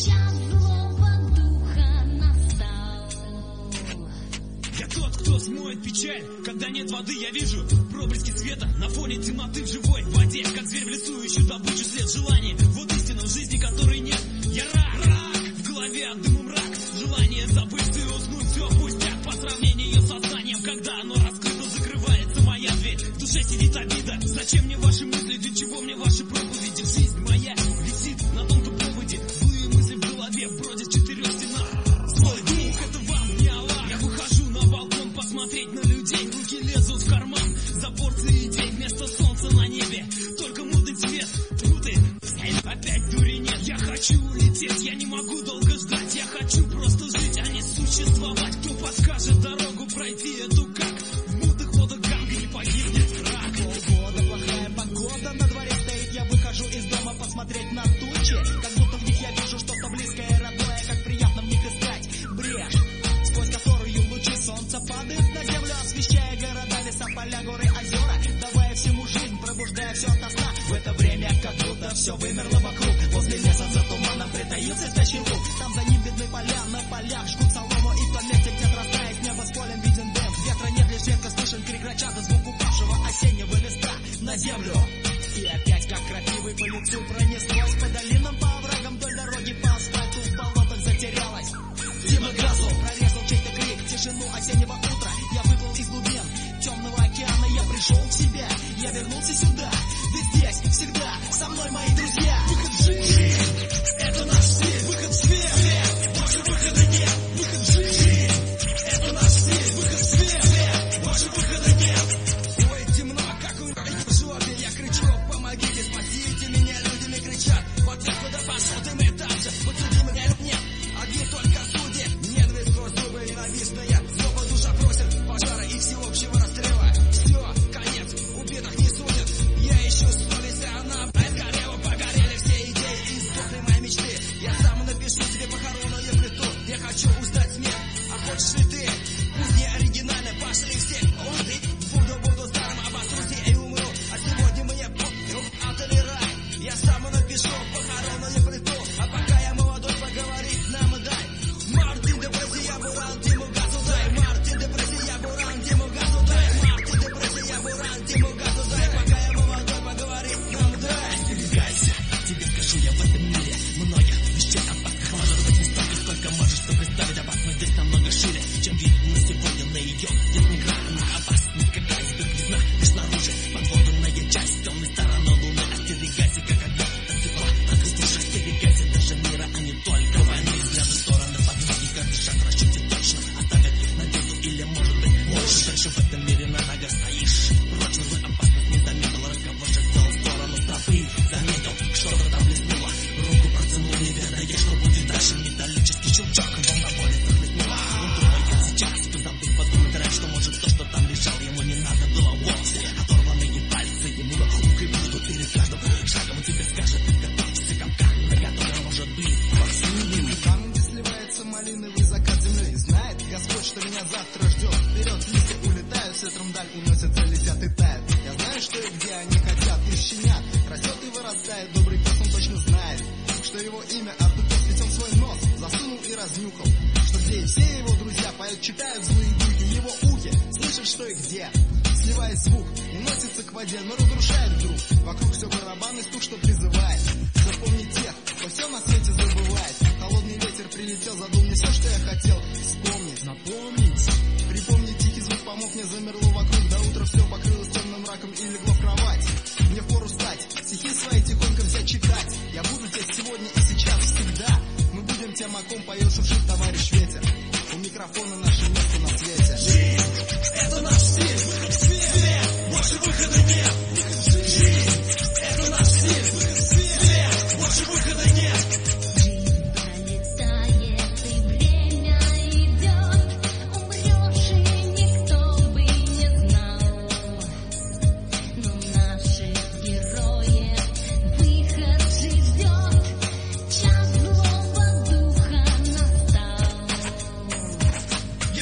час злого духа настал. Я тот, кто смоет печаль, когда нет воды, я вижу проблески света на фоне темноты в живой воде. Как зверь в лесу ищу добычу, след желаний. Вот истина в жизни, которой нет. Я рак, в голове от дыма мрак. Желание забыть и уснуть, все пустяк по сравнению с сознанием. Когда оно раскрыто, закрывается моя дверь. В душе сидит обида. Зачем мне ваши мысли, для чего мне ваши проповеди? Жизнь моя висит на том-то проводе. Злые мысли в голове бродят в четырех стенах. Злой дух, это вам не Аллах. Я выхожу на балкон посмотреть на людей. Руки лезут в карман за порции идей. Вместо солнца на небе только мутный цвет. Тьфу ты, опять дури нет. Я хочу улететь, я не могу долго ждать. Я хочу просто жить, а не существовать. Кто подскажет дорогу пройти эту, как в мутных водах Ганга не погибнет враг. Полгода, плохая погода на дворе стоит. Я выхожу из дома посмотреть на тучи. Как будто в них я вижу что-то близкое и родное. Как приятно в них искать брешь, сквозь которую лучи солнца падают на землю, освещая города, леса, поля, горы, озера, давая всему жизнь, пробуждая все ото сна. В это время как будто все вымерло вокруг. Возле леса за туманом притаился спящий луг. Там за ним видны поля, на полях жгут солому. И в том месте, где отрастает небо с полем, виден дым. Ветра нет, лишь редко слышен крик грача, звук упавшего осеннего листа на землю. И опять как крапивой по лицу пронеслось, по долинам, по оврагам, вдоль дороги, по асфальту, в болотах затерялась. Дима газу прорезал чей-то крик, тишину осеннего утра. Я выплыл из глубин темного океана, я пришел в себя, я вернулся сюда. Ведь здесь всегда со мной мои друзья. Выход в жизнь, это наш стиль. Выход в свет, больше выхода нет. Выход в жизнь, это наш стиль. Выход в свет, больше выхода нет. Ой, темно, как у меня в жопе. Я кричу, помогите, спасите меня. Люди мне кричат, вот я куда пошел, ты мне там же. Вот люди меня нет, одни только судьи. Ненависть сквозь зубы ненавистная. Злоба душа просит пожара и всеобщего расстрела. Все, конец, убитых не судят. Я ищу совесть, она сгорела, погорели все идеи и сдохли мои мечты. Я сам напишу тебе похоронную плиту. Я хочу узнать смерть, а хочешь ли ты? Пусть не оригинально, пошли все. Буду старым, обосрусь и умру. А сегодня мне похуй, ад или рай. Я сам напишу похоронную плиту. А пока я молодой, поговорить нам дай. Мартин депрессия, буран, Диму газу дай. Мартин депрессия, буран, Диму газу дай. Мартин депрессия, буран, Диму газу дай. Пока я молодой, поговорить нам дай. Остерегайся, тебе скажу я в этом мире. Многих вещей опасных может быть не столько, сколько можешь ты представить. Опасность здесь намного шире, чем видно сегодня на ее. Здесь не игра, она опасна, никогда избег видна. Лишь снаружи, подводная часть темной стороны луны. Остерегайся, как огня, от тепла, от воздуха. Остерегайся даже мира, а не только войны. Взгляды в стороны подводки, каждый шаг в расчете точно оставит надежду или может быть ложь. Дальше в этом мире на ногах стоишь. Прочно злой опасность не заметил, разговор шагнул в сторону тропы. Заметил, что-то там блеснуло, руку протянул, не ведая, что будет дальше. Металлический щелчок, волна боли захлестнула. Он думает сейчас, ты забыл подумать раньше, что может то, что там лежал, ему не надо было вовсе. Оторванные пальцы, ему на руку и что перед каждым шагом он тебе скажет, готовься, капкан, на котором может быть спасибо. Там, где сливается малиновый закат земли, знает Господь, что меня завтра ждет. Вперед листья улетают, с ветром даль уносятся, летят и тают. Я знаю, что и где они хотят, и щенят растет и вырастает. Добрый пес, он точно знает, что его имя Артупес, ведь он свой нос засунул и разнюхал. Что где и все его друзья поют, читают злые духи, его ухи слышат, что и где. Сливает звук, уносится к воде, но разрушает вдруг. Вокруг все барабанный стук, что призывает. Запомни тех, кто все на свете забывает. Холодный ветер прилетел, задул мне все, что я хотел вспомнить, напомнить. Припомни тихий звук, помог мне, замерло вокруг. До утра все покрылось темным мраком и легло в кровать. Мне впору встать, стихи свои тихонько взять читать. Я буду здесь сегодня и сейчас, всегда. Мы будем тем, о ком поет шуршит товарищ ветер. У микрофона наше место на свете. Жизнь, это наш стиль. Выход в свет, больше выхода нет. Выход в жизнь, это наш стиль. Выход в свет, больше выхода нет. Пролетает и время идет, умрешь и никто бы не знал. Но наших героев выход же ждет, час злого духа настал.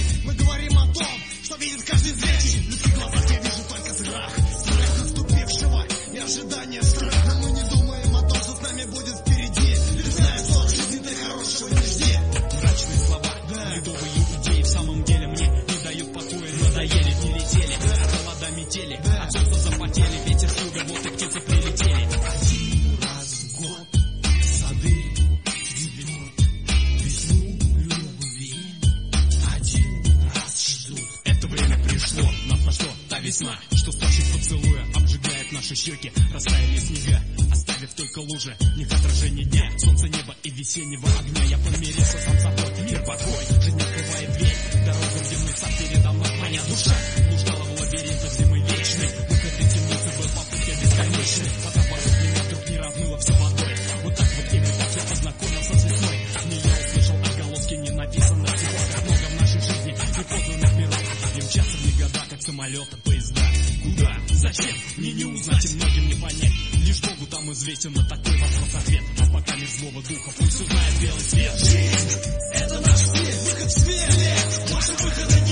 Мы говорим о том, что видит каждый зрячий. В людских глазах я вижу только страх. Страх наступившего и ожидание страха. Мы не думаем о том, что с нами будет впереди. Лишь знаем, что от жизни ты хорошего не жди. Мрачные слова, ледовые идеи в самом деле мне не дают покоя. Надоели, не летели, холода метели, от солнца запотели, ветер с юга, вот и птицы прилетели. Один раз в год сады цветут, весну любви один раз ждут. Это время пришло, нас нашло та весна, что старший поцелуя обжигает наши щеки. Растаяли снега, оставив только лужи, них отражение дня, солнце, небо и весеннего огня. Я помирился сам с собой, мир покой, жизнь открывает дверь, дорогу в земной сад передо мной. Моя душа блуждала в лабиринтах зимы вечной, выход из темницы был попыткой бесконечной. Вода вокруг меня вдруг не размыла все водой. Вот так вот именно так я познакомился с весной. В ней я услышал отголоски ненаписанных стихов. Как много в нашей жизни непознанных миров, и мчатся в них года, как самолеты, поезда. Куда? Зачем? Мне не узнать и многим не понять. Лишь Богу там известен на такой вопрос-ответ. А пока нет злого духа, пусть узнает белый свет. Жизнь — это наш стиль, выход в свет. Ваши выходы